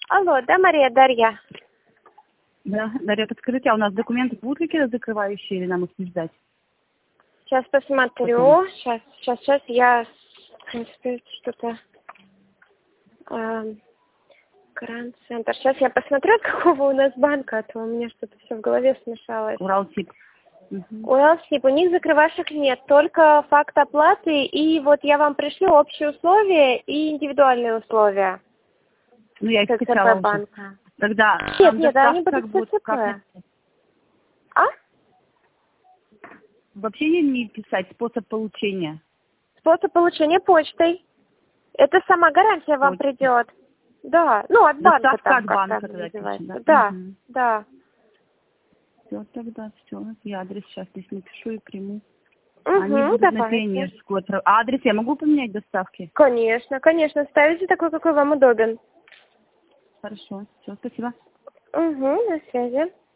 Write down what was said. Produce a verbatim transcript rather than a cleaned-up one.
Алло, да, Мария, Дарья? Да, Дарья, подскажите, а у нас документы будут какие-то закрывающие или нам их не ждать? Сейчас посмотрю. Потом. Сейчас, сейчас, сейчас я, в принципе, что-то... Э, Гранд-центр. Сейчас я посмотрю, от какого у нас банка, а то у меня что-то все в голове смешалось. Уралсиб. Угу. Уралсиб, у них закрывашек нет, только факт оплаты, и вот я вам пришлю общие условия и индивидуальные условия. Ну, я их скачала уже. банка. Тогда Нет, там нет, они доставка будут будет ЦЦП. как? А? Вообще не не писать способ получения. Способ получения почтой. Это сама гарантия вам Почтой. придет. Да, ну от банка Доставка там от банка как-то тогда называется. пишем, да? Да, Угу. да. Все, тогда все. Я адрес сейчас здесь напишу и приму. Они Угу, будут на давайте. Пионерскую. А адрес я могу поменять доставки? Конечно, конечно, ставите такой, какой вам удобен. Хорошо. Все, спасибо. Угу, на связи.